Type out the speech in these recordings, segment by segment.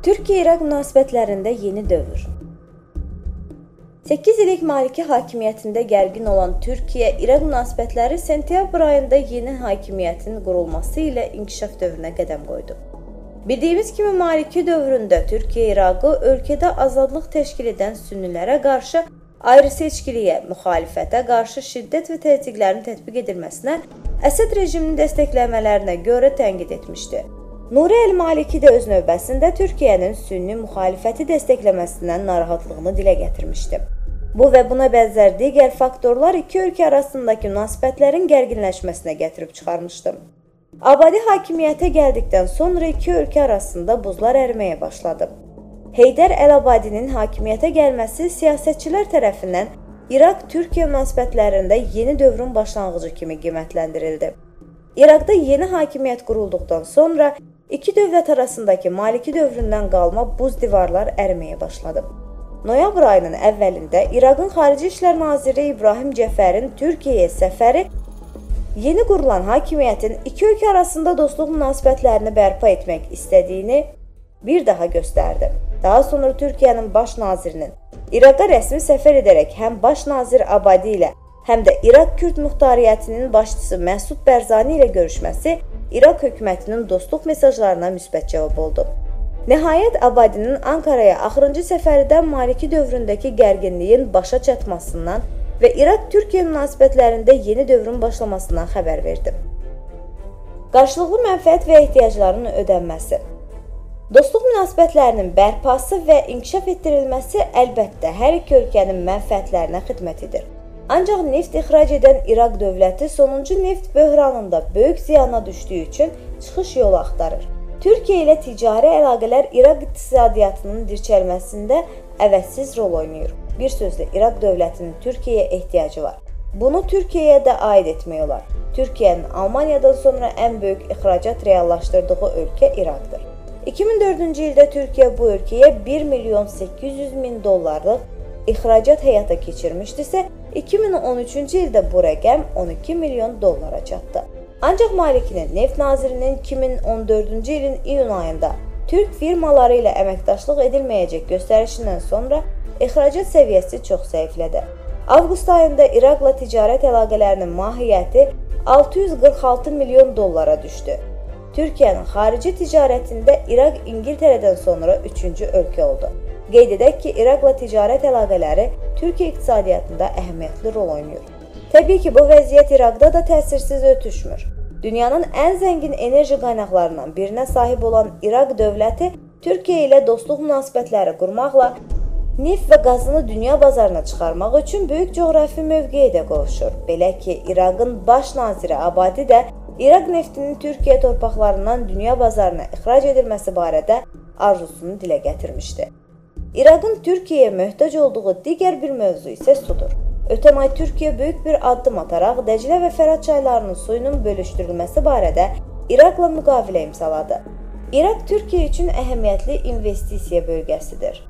Türkiyə-İraq münasibətlərində yeni dövr. 8 illik Maliki hakimiyyətində gərgin olan Türkiyə-İraq münasibətləri sentyabr ayında yeni hakimiyyətin qurulması ilə inkişaf dövrünə qədəm qoydu. Bildiyimiz kimi Maliki dövründə Türkiyə-İraqı ölkədə azadlıq təşkil edən sünnilərə qarşı ayrı-seçkiliyə, müxalifətə qarşı şiddət və təzyiqlərin tətbiq edilməsinə, Əsəd rejiminin dəstəkləmələrinə görə tənqid etmişdi. Nuri el-Maliki də öz növbəsində Türkiyənin sünni müxalifəti dəstəkləməsindən narahatlığını dilə gətirmişdi. Bu və buna bənzər digər faktorlar iki ölkə arasındakı münasibətlərin gərginləşməsinə gətirib çıxarmışdı. Abadi hakimiyyətə gəldikdən sonra iki ölkə arasında buzlar əriməyə başladı. Heydər Əl-Abadinin hakimiyyətə gəlməsi siyasətçilər tərəfindən İraq-Türkiyə münasibətlərində yeni dövrün başlanğıcı kimi qiymətləndirildi. İraqda yeni hakimiyyət qurulduqdan sonra iki dövlət arasındakı Maliki dövründən qalma buz divarlar əriməyə başladı. Noyabr ayının əvvəlində İraqın Xarici İşlər Naziri İbrahim Cəfərin Türkiyəyə səfəri yeni qurulan hakimiyyətin iki ölkə arasında dostluq münasibətlərini bərpa etmək istədiyini bir daha göstərdi. Daha sonra Türkiyənin baş nazirinin İraqa rəsmi səfər edərək həm baş nazir Abadi ilə, həm də İraq Kürd Muxtariyyətinin başçısı Məsud Bərzani ilə görüşməsi İraq hökumətinin dostluq mesajlarına müsbət cavab oldu. Nəhayət Abadinin Ankaraya axırıncı səfəridən Maliki dövründəki gərginliyin başa çatmasından və İraq-Türkiyə münasibətlərində yeni dövrün başlamasından xəbər verdi. Qarşılıqlı mənfəət və ehtiyacların ödənməsi. Dostluq münasibətlərinin bərpası və inkişaf etdirilməsi əlbəttə hər iki ölkənin mənfəətlərinə xidmət edir. Ancaq neft ixrac edən İraq dövləti sonuncu neft böhranında böyük ziyana düşdüyü üçün çıxış yolu axtarır. Türkiyə ilə ticari əlaqələr İraq iqtisadiyyatının dirçəlməsində əvəzsiz rol oynayır. Bir sözlə, İraq dövlətinin Türkiyəyə ehtiyacı var. Bunu Türkiyəyə də aid etmək olar. Türkiyənin Almaniyadan sonra ən böyük ixracat reallaşdırdığı ölkə İraqdır. 2004-cü ildə Türkiyə bu ölkəyə 1.800.000 dollarlıq ixracat həyata keçirmişdisə, 2013-cü ildə bu rəqəm 12 milyon dollara çatdı. Ancaq Malikinin neft nazirinin 2014-cü ilin iyun ayında Türk firmaları ilə əməkdaşlıq edilməyəcək göstərişindən sonra ixracat səviyyəsi çox zəiflədi. Avqust ayında İraqla ticarət əlaqələrinin mahiyyəti 646 milyon dollara düşdü. Türkiyənin xarici ticarətində İraq İngiltərədən sonra üçüncü ölkə oldu. Qeyd edək ki, İraqla ticarət əlaqələri Türkiyə iqtisadiyyatında əhəmiyyətli rol oynayır. Təbii ki, bu vəziyyət İraqda da təsirsiz ötüşmür. Dünyanın ən zəngin enerji qaynaqlarından birinə sahib olan İraq dövləti Türkiyə ilə dostluq münasibətləri qurmaqla neft və qazını dünya bazarına çıxarmaq üçün böyük coğrafi mövqeyə də qovuşur. Belə ki, İraqın baş naziri Abadi də İraq neftinin Türkiyə torpaqlarından dünya bazarına ixrac edilməsi barədə arzusunu dilə gətirmişdi. İraqın Türkiyəyə möhtac olduğu digər bir mövzu isə sudur. Ötən ay Türkiyə böyük bir addım ataraq Dəclə və Fərat çaylarının suyunun bölüşdürülməsi barədə İraqla müqavilə imzaladı. İraq Türkiyə üçün əhəmiyyətli investisiya bölgəsidir.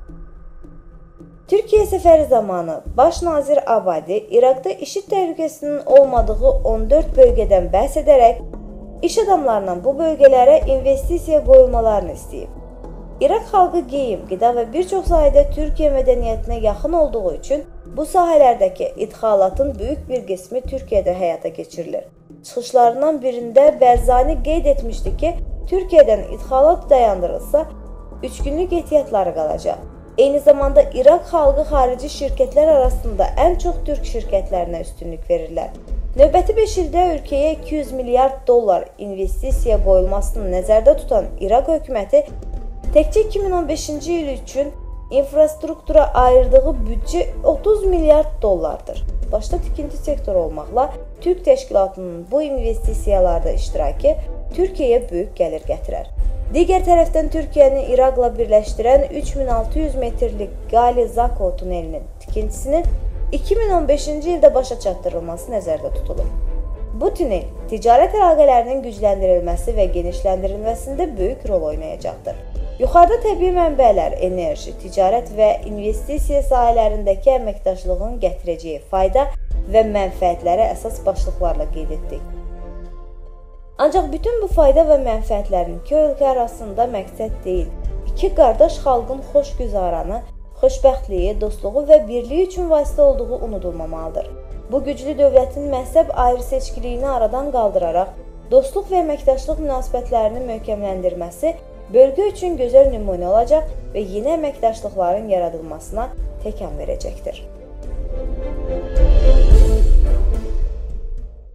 Türkiyə səfəri zamanı baş nazir Abadi İraqda IŞİD təhlükəsinin olmadığı 14 bölgədən bəhs edərək iş adamlarından bu bölgələrə investisiya qoyulmalarını istəyib. İraq xalqı geyim, qida və bir çox sahədə Türkiyə mədəniyyətinə yaxın olduğu üçün bu sahələrdəki idxalatın böyük bir qismi Türkiyədə həyata keçirilir. Çıxışlarından birində Bərzani qeyd etmişdi ki, Türkiyədən idxalat dayandırılsa 3 günlük ehtiyatları qalacaq. Eyni zamanda İraq xalqı xarici şirkətlər arasında ən çox türk şirkətlərinə üstünlük verirlər. Növbəti 5 ildə ölkəyə 200 milyard dollar investisiya qoyulmasını nəzərdə tutan İraq hökuməti təkcə 2015-ci il üçün infrastruktura ayırdığı büdcə 30 milyard dollardır. Başda tikinti sektoru olmaqla Türk təşkilatının bu investisiyalarda iştirakı Türkiyəyə böyük gəlir gətirər. Digər tərəfdən Türkiyəni İraqla birləşdirən 3600 metrlik Gali-Zako tunelinin tikintisinin 2015-ci ildə başa çatdırılması nəzərdə tutulur. Bu tunel ticarət əlaqələrinin gücləndirilməsi və genişləndirilməsində böyük rol oynayacaqdır. Yuxarıda təbii mənbələr, enerji, ticarət və investisiya sahələrindəki əməkdaşlığın gətirəcəyi fayda və mənfəətləri əsas başlıqlarla qeyd etdik. Ancaq bütün bu fayda və mənfəətlərin iki ölkə arasında məqsəd deyil, iki qardaş xalqın xoşgüzaranı, xoşbəxtliyi, dostluğu və birliyi üçün vasitə olduğu unudulmamalıdır. Bu güclü dövlətin məhzəb ayrı-seçkiliyini aradan qaldıraraq, dostluq və əməkdaşlıq münasibətlərini möhkəmləndirməsi bölgə üçün gözəl nümunə olacaq və yeni əməkdaşlıqların yaradılmasına təkan verəcəkdir.